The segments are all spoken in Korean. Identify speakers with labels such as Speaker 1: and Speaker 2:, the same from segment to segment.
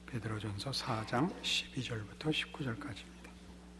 Speaker 1: 베드로전서 4장 12절부터 19절까지입니다.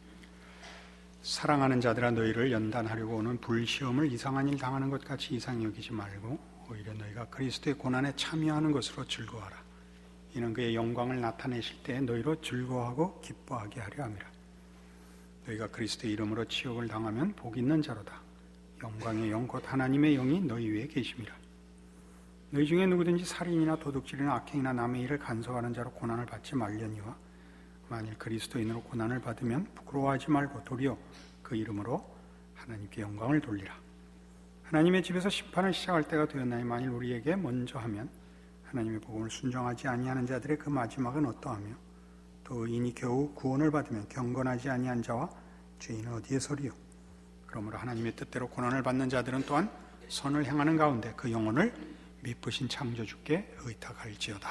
Speaker 1: 사랑하는 자들아, 너희를 연단하려고 오는 불시험을 이상한 일 당하는 것 같이 이상히 여기지 말고 오히려 너희가 그리스도의 고난에 참여하는 것으로 즐거워하라. 이는 그의 영광을 나타내실 때에 너희로 즐거워하고 기뻐하게 하려 함이라. 너희가 그리스도의 이름으로 치욕을 당하면 복 있는 자로다. 영광의 영 곧 하나님의 영이 너희 위에 계심이라. 너희 중에 누구든지 살인이나 도둑질이나 악행이나 남의 일을 간섭하는 자로 고난을 받지 말려니와 만일 그리스도인으로 고난을 받으면 부끄러워하지 말고 도리어 그 이름으로 하나님께 영광을 돌리라. 하나님의 집에서 심판을 시작할 때가 되었나니 만일 우리에게 먼저 하면 하나님의 복음을 순종하지 아니하는 자들의 그 마지막은 어떠하며 또 의인이 겨우 구원을 받으면 경건하지 아니한 자와 죄인은 어디에 서리요. 그러므로 하나님의 뜻대로 고난을 받는 자들은 또한 선을 행하는 가운데 그 영혼을 미쁘신 창조주께 의탁할지어다.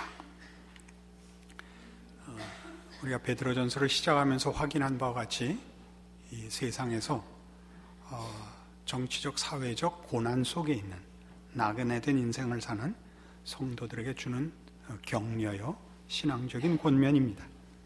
Speaker 1: 우리가 베드로전서를 시작하면서 확인한 바와 같이 이 세상에서 정치적, 사회적 고난 속에 있는 나그네된 인생을 사는 성도들에게 주는 격려요, 신앙적인 권면입니다.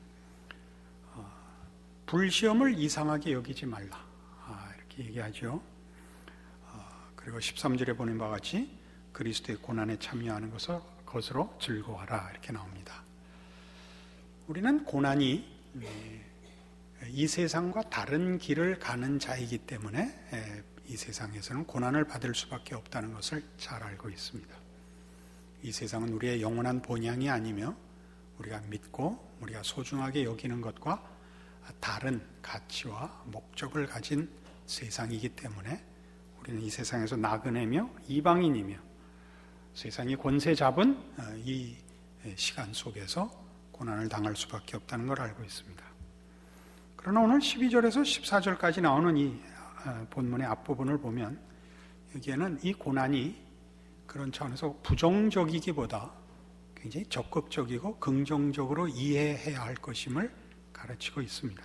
Speaker 1: 불시험을 이상하게 여기지 말라, 이렇게 얘기하죠. 그리고 13절에 보낸 바와 같이 그리스도의 고난에 참여하는 것으로 즐거워하라, 이렇게 나옵니다. 우리는 고난이 이 세상과 다른 길을 가는 자이기 때문에 이 세상에서는 고난을 받을 수밖에 없다는 것을 잘 알고 있습니다. 이 세상은 우리의 영원한 본향이 아니며 우리가 믿고 우리가 소중하게 여기는 것과 다른 가치와 목적을 가진 세상이기 때문에 우리는 이 세상에서 나그네며 이방인이며 세상이 권세 잡은 이 시간 속에서 고난을 당할 수밖에 없다는 걸 알고 있습니다. 그러나 오늘 12절에서 14절까지 나오는 이 본문의 앞부분을 보면 여기에는 이 고난이 그런 차원에서 부정적이기보다 굉장히 적극적이고 긍정적으로 이해해야 할 것임을 가르치고 있습니다.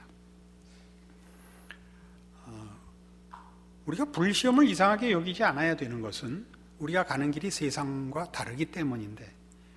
Speaker 1: 우리가 불시험을 이상하게 여기지 않아야 되는 것은 우리가 가는 길이 세상과 다르기 때문인데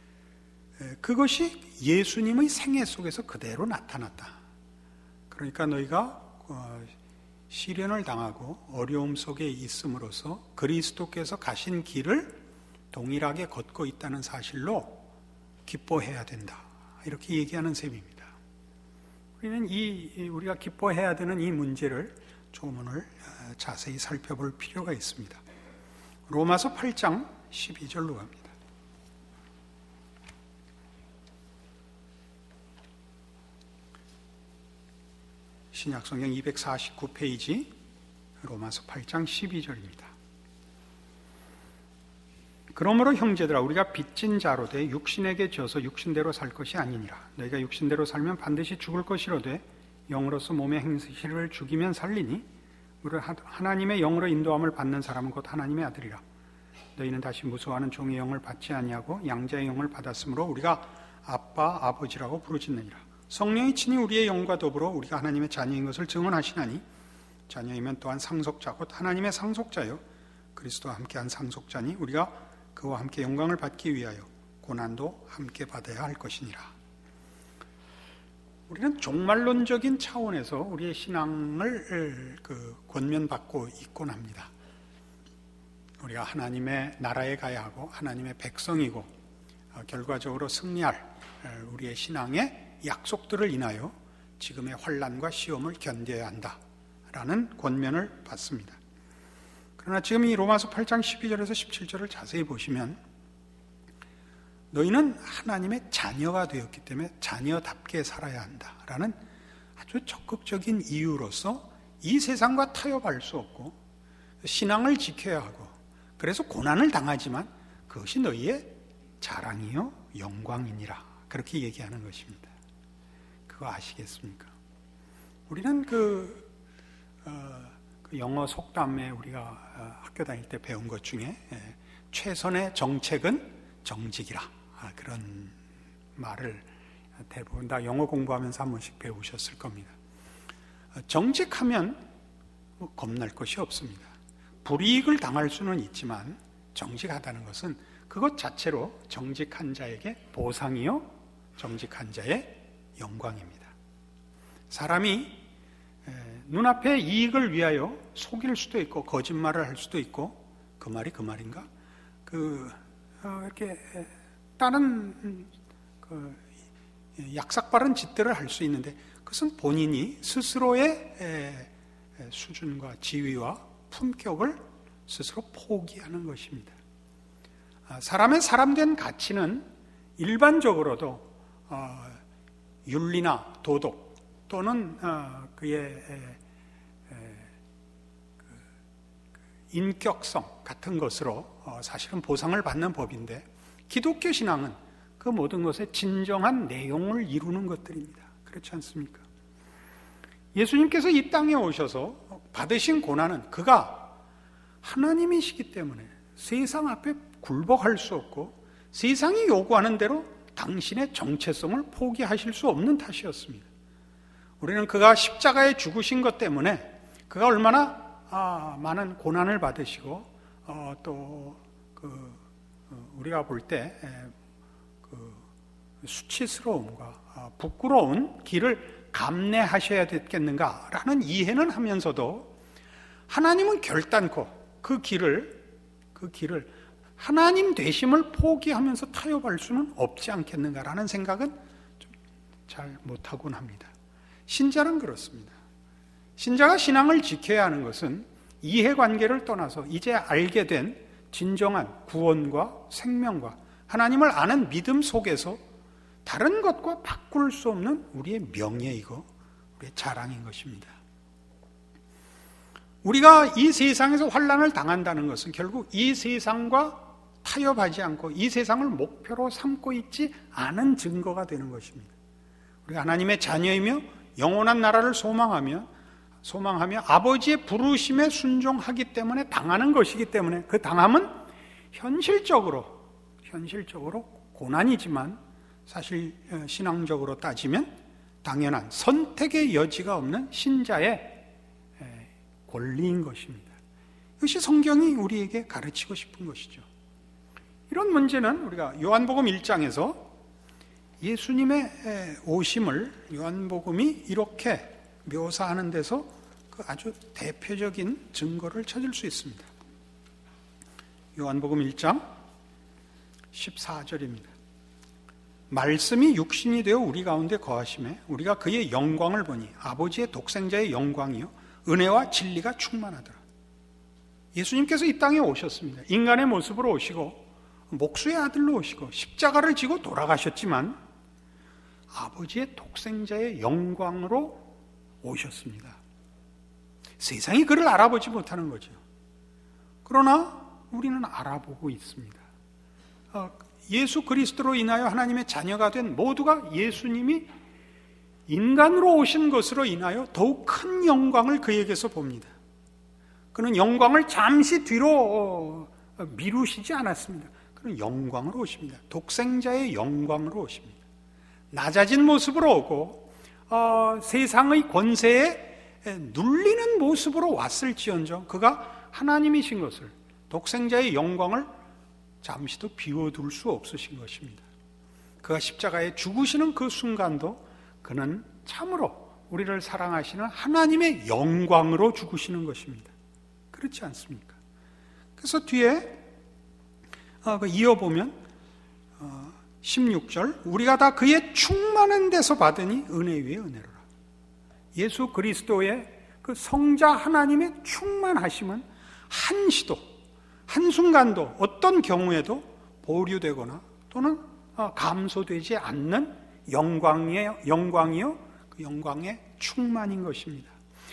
Speaker 1: 그것이 예수님의 생애 속에서 그대로 나타났다. 그러니까 너희가 시련을 당하고 어려움 속에 있음으로써 그리스도께서 가신 길을 동일하게 걷고 있다는 사실로 기뻐해야 된다, 이렇게 얘기하는 셈입니다. 우리는 우리가 기뻐해야 되는 이 문제를 조금 오늘 자세히 살펴볼 필요가 있습니다. 로마서 8장 12절로 갑니다. 신약성경 249페이지 로마서 8장 12절입니다. 그러므로 형제들아, 우리가 빚진 자로 돼 육신에게 져서 육신대로 살 것이 아니니라. 너희가 육신대로 살면 반드시 죽을 것이로되 영으로서 몸의 행실을 죽이면 살리니 우리 하나님의 영으로 인도함을 받는 사람은 곧 하나님의 아들이라. 너희는 다시 무수하는 종의 영을 받지 아니하고 양자의 영을 받았으므로 우리가 아빠, 아버지라고 부르짖느니라. 성령이 친히 우리의 영과 더불어 우리가 하나님의 자녀인 것을 증언하시나니 자녀이면 또한 상속자 곧 하나님의 상속자요 그리스도와 함께한 상속자니 우리가 그와 함께 영광을 받기 위하여 고난도 함께 받아야 할 것이니라. 우리는 종말론적인 차원에서 우리의 신앙을 권면받고 있곤 합니다. 우리가 하나님의 나라에 가야 하고 하나님의 백성이고 결과적으로 승리할 우리의 신앙의 약속들을 인하여 지금의 환난과 시험을 견뎌야 한다라는 권면을 받습니다. 그러나 지금 이 로마서 8장 12절에서 17절을 자세히 보시면 너희는 하나님의 자녀가 되었기 때문에 자녀답게 살아야 한다라는 아주 적극적인 이유로서 이 세상과 타협할 수 없고 신앙을 지켜야 하고 그래서 고난을 당하지만 그것이 너희의 자랑이요 영광이니라, 그렇게 얘기하는 것입니다. 그거 아시겠습니까? 우리는 영어 속담에 우리가 학교 다닐 때 배운 것 중에 최선의 정책은 정직이라, 그런 말을 대부분 다 영어 공부하면서 한 번씩 배우셨을 겁니다. 정직하면 겁날 것이 없습니다. 불이익을 당할 수는 있지만 정직하다는 것은 그것 자체로 정직한 자에게 보상이요 정직한 자의 영광입니다. 사람이 눈앞의 이익을 위하여 속일 수도 있고 거짓말을 할 수도 있고, 그 말이 그 말인가? 이렇게 다른 약삭빠른 짓들을 할 수 있는데, 그것은 본인이 스스로의 수준과 지위와 품격을 스스로 포기하는 것입니다. 사람의 사람된 가치는 일반적으로도 윤리나 도덕 또는 그의 인격성 같은 것으로 사실은 보상을 받는 법인데, 기독교 신앙은 그 모든 것의 진정한 내용을 이루는 것들입니다. 그렇지 않습니까? 예수님께서 이 땅에 오셔서 받으신 고난은 그가 하나님이시기 때문에 세상 앞에 굴복할 수 없고, 세상이 요구하는 대로 당신의 정체성을 포기하실 수 없는 탓이었습니다. 우리는 그가 십자가에 죽으신 것 때문에 그가 얼마나 많은 고난을 받으시고 또 우리가 볼 때 수치스러움과 부끄러운 길을 감내하셔야 됐겠는가라는 이해는 하면서도, 하나님은 결단코 그 길을 하나님 되심을 포기하면서 타협할 수는 없지 않겠는가라는 생각은 좀 잘 못하곤 합니다. 신자는 그렇습니다. 신자가 신앙을 지켜야 하는 것은 이해관계를 떠나서 이제 알게 된 진정한 구원과 생명과 하나님을 아는 믿음 속에서 다른 것과 바꿀 수 없는 우리의 명예이고 우리의 자랑인 것입니다. 우리가 이 세상에서 환난을 당한다는 것은 결국 이 세상과 타협하지 않고 이 세상을 목표로 삼고 있지 않은 증거가 되는 것입니다. 우리가 하나님의 자녀이며 영원한 나라를 소망하며 아버지의 부르심에 순종하기 때문에 당하는 것이기 때문에, 그 당함은 현실적으로 고난이지만 사실 신앙적으로 따지면 당연한 선택의 여지가 없는 신자의 권리인 것입니다. 이것이 성경이 우리에게 가르치고 싶은 것이죠. 이런 문제는 우리가 요한복음 1장에서 예수님의 오심을 요한복음이 이렇게 묘사하는 데서 그 아주 대표적인 증거를 찾을 수 있습니다. 요한복음 1장 14절입니다. 말씀이 육신이 되어 우리 가운데 거하심에 우리가 그의 영광을 보니 아버지의 독생자의 영광이요 은혜와 진리가 충만하더라. 예수님께서 이 땅에 오셨습니다. 인간의 모습으로 오시고 목수의 아들로 오시고 십자가를 지고 돌아가셨지만 아버지의 독생자의 영광으로 오셨습니다. 세상이 그를 알아보지 못하는 거죠. 그러나 우리는 알아보고 있습니다. 예수 그리스도로 인하여 하나님의 자녀가 된 모두가 예수님이 인간으로 오신 것으로 인하여 더욱 큰 영광을 그에게서 봅니다. 그는 영광을 잠시 뒤로 미루시지 않았습니다. 그는 영광으로 오십니다. 독생자의 영광으로 오십니다. 낮아진 모습으로 오고 세상의 권세에 눌리는 모습으로 왔을지언정 그가 하나님이신 것을, 독생자의 영광을 잠시도 비워둘 수 없으신 것입니다. 그가 십자가에 죽으시는 그 순간도 그는 참으로 우리를 사랑하시는 하나님의 영광으로 죽으시는 것입니다. 그렇지 않습니까? 그래서 뒤에 이어보면 16절, 우리가 다 그의 충만한 데서 받으니 은혜 위에 은혜로라. 예수 그리스도의 그 성자 하나님의 충만하심은 한시도 한순간도 어떤 경우에도 보류되거나 또는 감소되지 않는 영광이요 그 영광의 충만인 것입니다.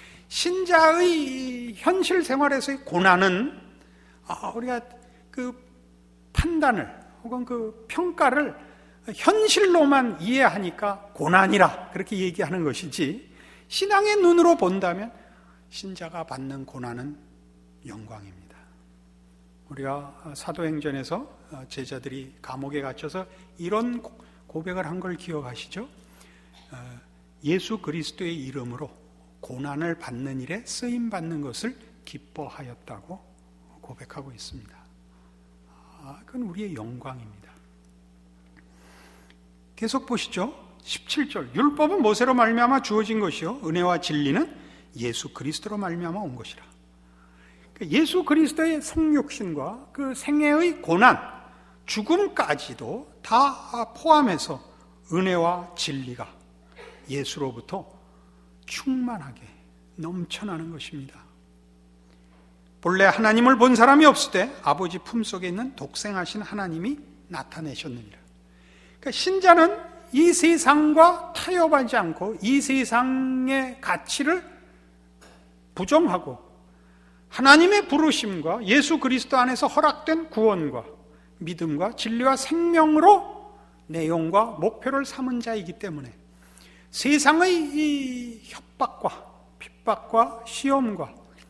Speaker 1: 신자의 현실 생활에서의 고난은 우리가 그 판단을 혹은 그 평가를 현실로만 이해하니까 고난이라 그렇게 얘기하는 것이지, 신앙의 눈으로 본다면 신자가 받는 고난은 영광입니다. 우리가 사도행전에서 제자들이 감옥에 갇혀서 이런 고백을 한 걸 기억하시죠? 예수 그리스도의 이름으로 고난을 받는 일에 쓰임받는 것을 기뻐하였다고 고백하고 있습니다. 그건 우리의 영광입니다. 계속 보시죠. 17절. 율법은 모세로 말미암아 주어진 것이요 은혜와 진리는 예수 그리스도로 말미암아 온 것이라. 예수 그리스도의 성육신과 그 생애의 고난, 죽음까지도 다 포함해서 은혜와 진리가 예수로부터 충만하게 넘쳐나는 것입니다. 본래 하나님을 본 사람이 없을 때 아버지 품속에 있는 독생하신 하나님이 나타내셨느니라. 그러니까 신자는 이 세상과 타협하지 않고 이 세상의 가치를 부정하고 하나님의 부르심과 예수 그리스도 안에서 허락된 구원과 믿음과 진리와 생명으로 내용과 목표를 삼은 자이기 때문에 세상의 이 협박과 핍박과 시험과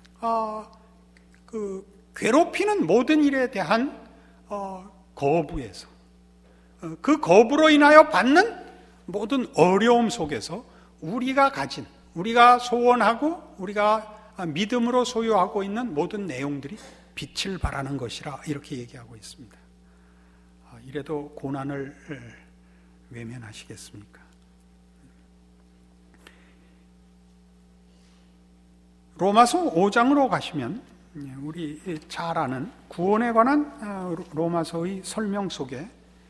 Speaker 1: 그 괴롭히는 모든 일에 대한 거부에서 그 거부로 인하여 받는 모든 어려움 속에서 우리가 가진, 우리가 소원하고 우리가 믿음으로 소유하고 있는 모든 내용들이 빛을 발하는 것이라 이렇게 얘기하고 있습니다. 이래도 고난을 외면하시겠습니까? 로마서 5장으로 가시면 우리 잘 아는 구원에 관한 로마서의 설명 속에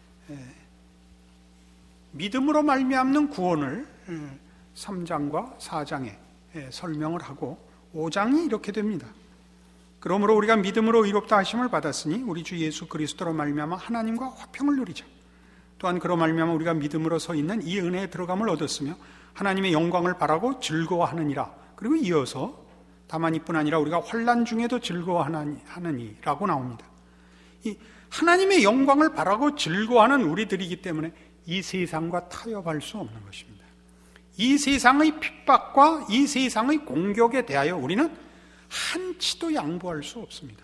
Speaker 1: 믿음으로 말미암는 구원을 3장과 4장에 설명을 하고 5장이 이렇게 됩니다. 그러므로 우리가 믿음으로 의롭다 하심을 받았으니 우리 주 예수 그리스도로 말미암아 하나님과 화평을 누리자. 또한 그로 말미암아 우리가 믿음으로 서 있는 이 은혜에 들어감을 얻었으며 하나님의 영광을 바라고 즐거워하느니라. 그리고 이어서 다만 이뿐 아니라 우리가 환난 중에도 즐거워하느니라고 나옵니다. 이 하나님의 영광을 바라고 즐거워하는 우리들이기 때문에 이 세상과 타협할 수 없는 것입니다. 이 세상의 핍박과 이 세상의 공격에 대하여 우리는 한치도 양보할 수 없습니다.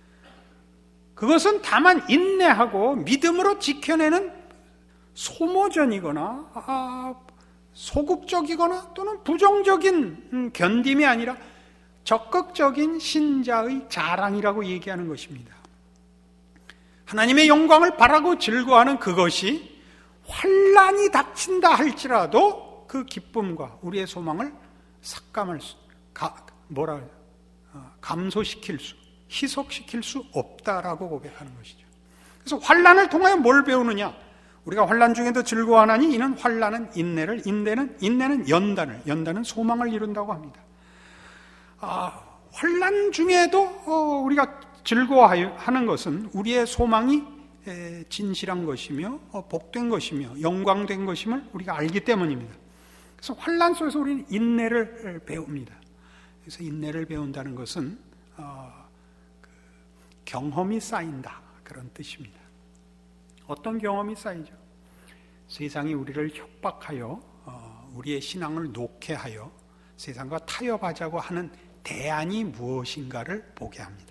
Speaker 1: 그것은 다만 인내하고 믿음으로 지켜내는 소모전이거나 소극적이거나 또는 부정적인 견딤이 아니라 적극적인 신자의 자랑이라고 얘기하는 것입니다. 하나님의 영광을 바라고 즐거워하는 그것이 환난이 닥친다 할지라도 그 기쁨과 우리의 소망을 감소시킬 수, 희석시킬 수 없다라고 고백하는 것이죠. 그래서 환난을 통하여 뭘 배우느냐? 우리가 환난 중에도 즐거워하나니 이는 환난은 인내를, 인내는 연단은 소망을 이룬다고 합니다. 환난 중에도 우리가 즐거워하는 것은 우리의 소망이 진실한 것이며 복된 것이며 영광된 것임을 우리가 알기 때문입니다. 그래서 환난 속에서 우리는 인내를 배웁니다. 그래서 인내를 배운다는 것은 경험이 쌓인다 그런 뜻입니다. 어떤 경험이 쌓이죠? 세상이 우리를 협박하여 우리의 신앙을 녹해하여 세상과 타협하자고 하는 대안이 무엇인가를 보게 합니다.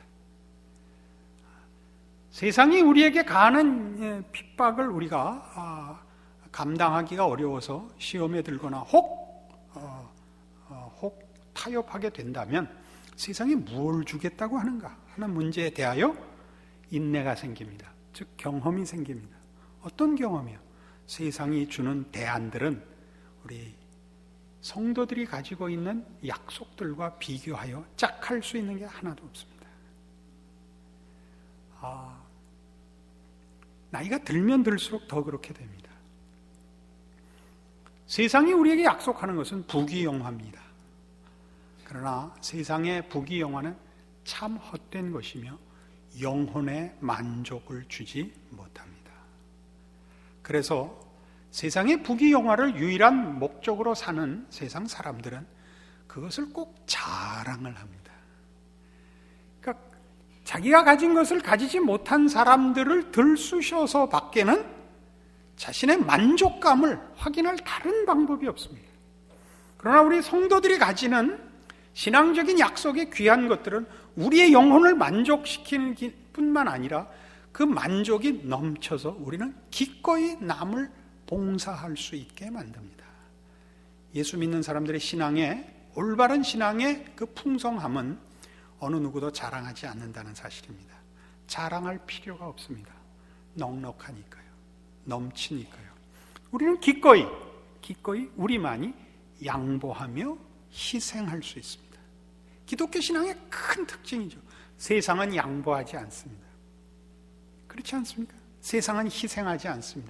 Speaker 1: 세상이 우리에게 가하는 핍박을 우리가 감당하기가 어려워서 시험에 들거나 혹 타협하게 된다면 세상이 뭘 주겠다고 하는가 하는 문제에 대하여 인내가 생깁니다. 즉 경험이 생깁니다. 어떤 경험이요? 세상이 주는 대안들은 우리 성도들이 가지고 있는 약속들과 비교하여 짝할 수 있는 게 하나도 없습니다. 나이가 들면 들수록 더 그렇게 됩니다. 세상이 우리에게 약속하는 것은 부귀영화입니다. 그러나 세상의 부귀영화는 참 헛된 것이며 영혼의 만족을 주지 못합니다. 그래서 세상의 부귀영화를 유일한 목적으로 사는 세상 사람들은 그것을 꼭 자랑을 합니다. 그러니까 자기가 가진 것을 가지지 못한 사람들을 들쑤셔서 밖에는 자신의 만족감을 확인할 다른 방법이 없습니다. 그러나 우리 성도들이 가지는 신앙적인 약속의 귀한 것들은 우리의 영혼을 만족시키는 뿐만 아니라 그 만족이 넘쳐서 우리는 기꺼이 남을 봉사할 수 있게 만듭니다. 예수 믿는 사람들의 신앙의 올바른 신앙의 그 풍성함은 어느 누구도 자랑하지 않는다는 사실입니다. 자랑할 필요가 없습니다. 넉넉하니까요. 넘치니까요. 우리는 기꺼이 우리만이 양보하며 희생할 수 있습니다. 기독교 신앙의 큰 특징이죠. 세상은 양보하지 않습니다. 그렇지 않습니까? 세상은 희생하지 않습니다.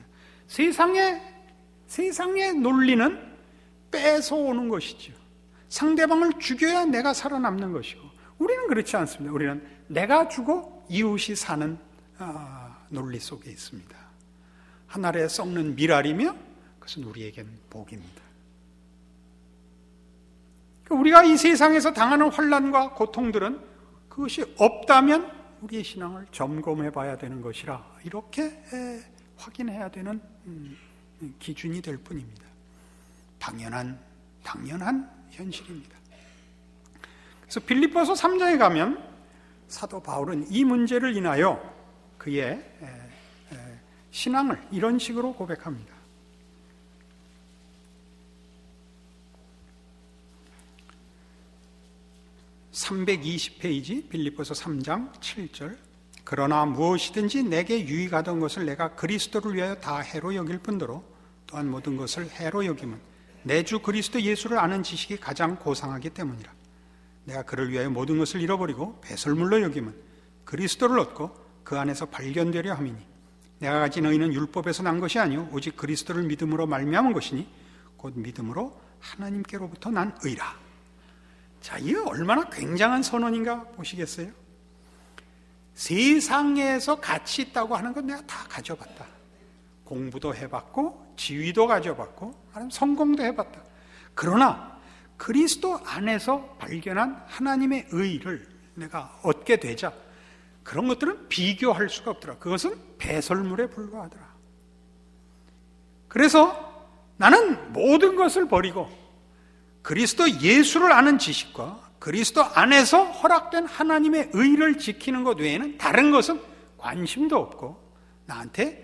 Speaker 1: 세상의 논리는 뺏어오는 것이죠. 상대방을 죽여야 내가 살아남는 것이고, 우리는 그렇지 않습니다. 우리는 내가 죽어 이웃이 사는 논리 속에 있습니다. 하늘에 썩는 밀알이며 그것은 우리에겐 복입니다. 우리가 이 세상에서 당하는 환난과 고통들은 그것이 없다면 우리의 신앙을 점검해 봐야 되는 것이라, 이렇게 확인해야 되는 기준이 될 뿐입니다. 당연한 현실입니다. 그래서 빌립보서 3장에 가면 사도 바울은 이 문제를 인하여 그의 신앙을 이런 식으로 고백합니다. 320페이지 빌립보서 3장 7절. 그러나 무엇이든지 내게 유익하던 것을 내가 그리스도를 위하여 다 해로 여길 뿐더러 또한 모든 것을 해로 여김은 내 주 그리스도 예수를 아는 지식이 가장 고상하기 때문이라. 내가 그를 위하여 모든 것을 잃어버리고 배설물로 여김은 그리스도를 얻고 그 안에서 발견되려 함이니 내가 가진 의는 율법에서 난 것이 아니요 오직 그리스도를 믿음으로 말미암은 것이니 곧 믿음으로 하나님께로부터 난 의라. 자, 이게 얼마나 굉장한 선언인가 보시겠어요? 세상에서 가치 있다고 하는 건 내가 다 가져봤다. 공부도 해봤고 지위도 가져봤고 아니면 성공도 해봤다. 그러나 그리스도 안에서 발견한 하나님의 의를 내가 얻게 되자 그런 것들은 비교할 수가 없더라. 그것은 배설물에 불과하더라. 그래서 나는 모든 것을 버리고 그리스도 예수를 아는 지식과 그리스도 안에서 허락된 하나님의 의를 지키는 것 외에는 다른 것은 관심도 없고 나한테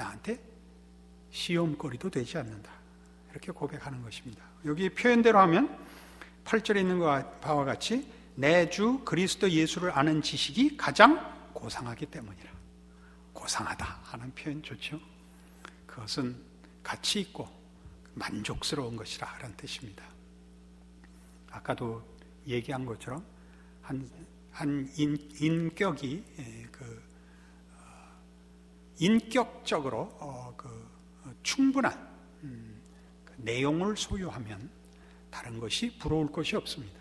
Speaker 1: 시험거리도 되지 않는다. 이렇게 고백하는 것입니다. 여기 표현대로 하면 8절에 있는 바와 같이 내 주 그리스도 예수를 아는 지식이 가장 고상하기 때문이라. 고상하다 하는 표현 좋죠. 그것은 가치 있고 만족스러운 것이라 하는 뜻입니다. 아까도 얘기한 것처럼 한 인격이 인격적으로 충분한 내용을 소유하면 다른 것이 부러울 것이 없습니다.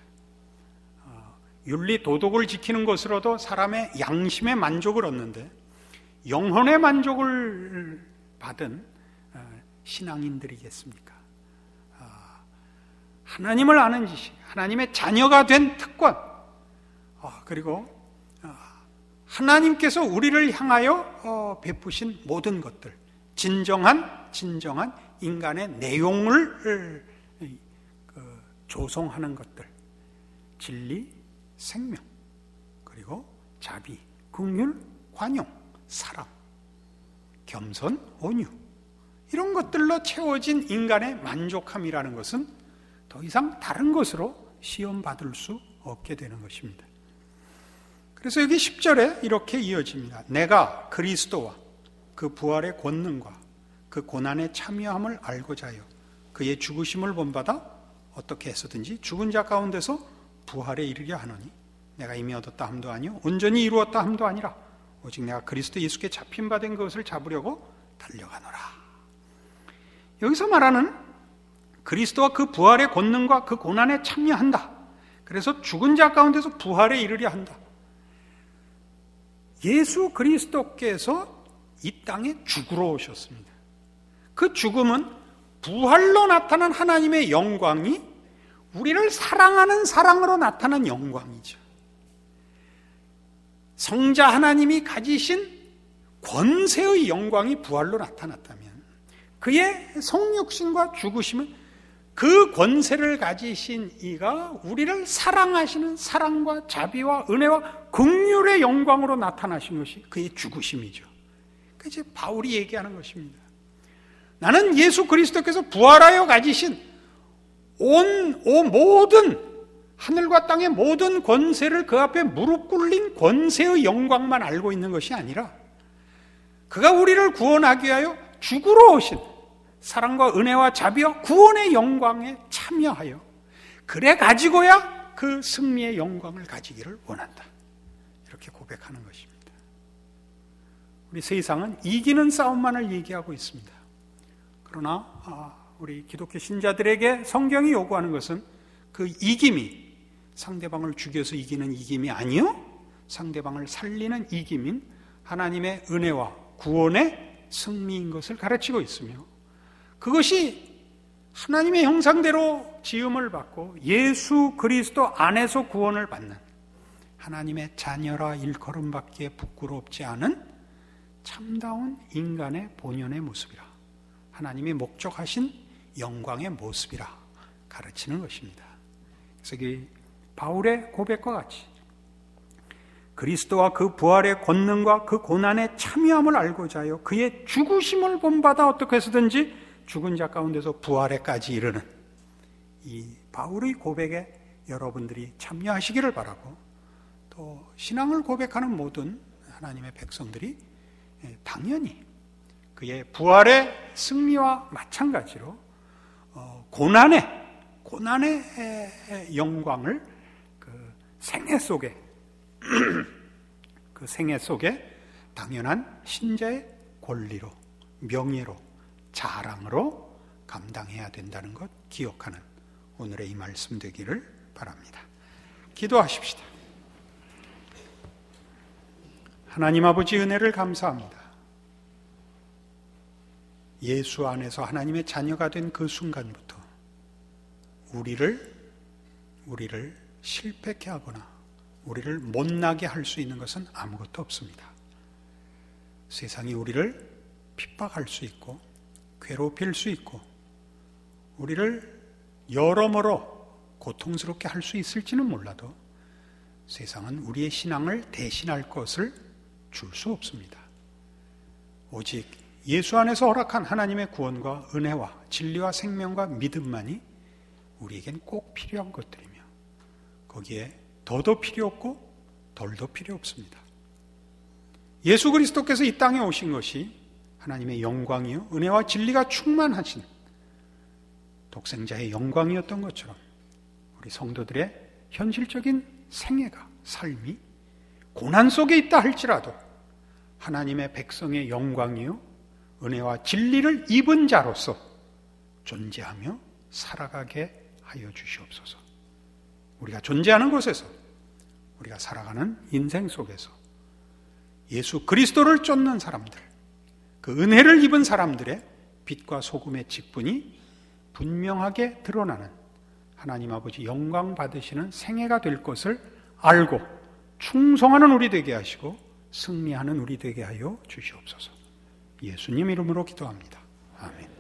Speaker 1: 윤리 도덕을 지키는 것으로도 사람의 양심의 만족을 얻는데 영혼의 만족을 받은 신앙인들이겠습니까? 하나님을 아는 지식, 하나님의 자녀가 된 특권, 그리고 하나님께서 우리를 향하여 베푸신 모든 것들, 진정한 인간의 내용을 조성하는 것들, 진리, 생명, 그리고 자비, 긍휼, 관용, 사랑, 겸손, 온유, 이런 것들로 채워진 인간의 만족함이라는 것은 더 이상 다른 것으로 시험받을 수 없게 되는 것입니다. 그래서 여기 10절에 이렇게 이어집니다. 내가 그리스도와 그 부활의 권능과 그 고난에 참여함을 알고자 하여 그의 죽으심을 본받아 어떻게 해서든지 죽은 자 가운데서 부활에 이르려 하노니 내가 이미 얻었다 함도 아니요 온전히 이루었다 함도 아니라 오직 내가 그리스도 예수께 잡힌 바 된 것을 잡으려고 달려가노라. 여기서 말하는 그리스도와 그 부활의 권능과 그 고난에 참여한다. 그래서 죽은 자 가운데서 부활에 이르려 한다. 예수 그리스도께서 이 땅에 죽으러 오셨습니다. 그 죽음은 부활로 나타난 하나님의 영광이 우리를 사랑하는 사랑으로 나타난 영광이죠. 성자 하나님이 가지신 권세의 영광이 부활로 나타났다면 그의 성육신과 죽으심은 그 권세를 가지신 이가 우리를 사랑하시는 사랑과 자비와 은혜와 긍휼의 영광으로 나타나신 것이 그의 죽으심이죠. 그래서 바울이 얘기하는 것입니다. 나는 예수 그리스도께서 부활하여 가지신 모든 하늘과 땅의 모든 권세를 그 앞에 무릎 꿇린 권세의 영광만 알고 있는 것이 아니라 그가 우리를 구원하기 위하여 죽으러 오신 사랑과 은혜와 자비와 구원의 영광에 참여하여 그래 가지고야 그 승리의 영광을 가지기를 원한다. 이렇게 고백하는 것입니다. 우리 세상은 이기는 싸움만을 얘기하고 있습니다. 그러나 우리 기독교 신자들에게 성경이 요구하는 것은 그 이김이 상대방을 죽여서 이기는 이김이 아니요, 상대방을 살리는 이김인 하나님의 은혜와 구원의 승리인 것을 가르치고 있으며, 그것이 하나님의 형상대로 지음을 받고 예수 그리스도 안에서 구원을 받는 하나님의 자녀라 일컬음받기에 부끄럽지 않은 참다운 인간의 본연의 모습이라, 하나님이 목적하신 영광의 모습이라 가르치는 것입니다. 그래서 이 바울의 고백과 같이 그리스도와 그 부활의 권능과 그 고난의 참여함을 알고자 하여 그의 죽으심을 본받아 어떻게 해서든지 죽은 자 가운데서 부활에까지 이르는 이 바울의 고백에 여러분들이 참여하시기를 바라고, 또 신앙을 고백하는 모든 하나님의 백성들이 당연히 그의 부활의 승리와 마찬가지로 고난의 영광을 그 생애 속에 그 생애 속에 당연한 신자의 권리로, 명예로, 자랑으로 감당해야 된다는 것 기억하는 오늘의 이 말씀 되기를 바랍니다. 기도하십시다. 하나님 아버지, 은혜를 감사합니다. 예수 안에서 하나님의 자녀가 된 그 순간부터 우리를 실패케 하거나 우리를 못나게 할 수 있는 것은 아무것도 없습니다. 세상이 우리를 핍박할 수 있고 괴롭힐 수 있고 우리를 여러모로 고통스럽게 할 수 있을지는 몰라도 세상은 우리의 신앙을 대신할 것을 줄 수 없습니다. 오직 예수 안에서 허락한 하나님의 구원과 은혜와 진리와 생명과 믿음만이 우리에겐 꼭 필요한 것들이며, 거기에 더도 필요 없고 덜도 필요 없습니다. 예수 그리스도께서 이 땅에 오신 것이 하나님의 영광이요 은혜와 진리가 충만하신 독생자의 영광이었던 것처럼 우리 성도들의 현실적인 생애가, 삶이 고난 속에 있다 할지라도 하나님의 백성의 영광이요 은혜와 진리를 입은 자로서 존재하며 살아가게 하여 주시옵소서. 우리가 존재하는 곳에서, 우리가 살아가는 인생 속에서 예수 그리스도를 쫓는 사람들, 그 은혜를 입은 사람들의 빛과 소금의 직분이 분명하게 드러나는 하나님 아버지 영광 받으시는 생애가 될 것을 알고 충성하는 우리 되게 하시고 승리하는 우리 되게 하여 주시옵소서. 예수님 이름으로 기도합니다. 아멘.